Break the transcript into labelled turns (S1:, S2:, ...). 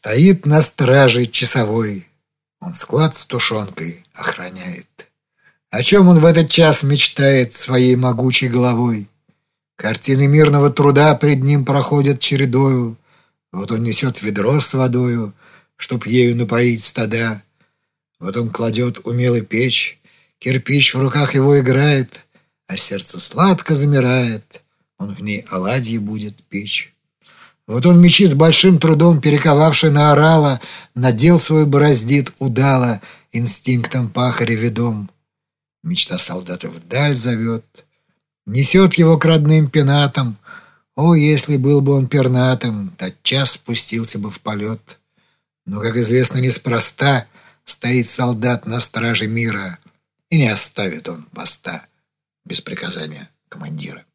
S1: Стоит на страже часовой, он склад с тушенкой охраняет. О чем он в этот час мечтает своей могучей головой? Картины мирного труда пред ним проходят чередою. Вот он несет ведро с водою, чтоб ею напоить стада. Вот он кладет умелый печь, кирпич в руках его играет, а сердце сладко замирает, он в ней оладьи будет печь. Вот он мечи с большим трудом, перековавший на орала, надел свой бороздит удало, инстинктом пахаря ведом. Мечта солдата вдаль зовет, несет его к родным пенатам. О, если был бы он пернатым, тотчас спустился бы в полет. Но, как известно, неспроста стоит солдат на страже мира, и не оставит он поста без приказания командира.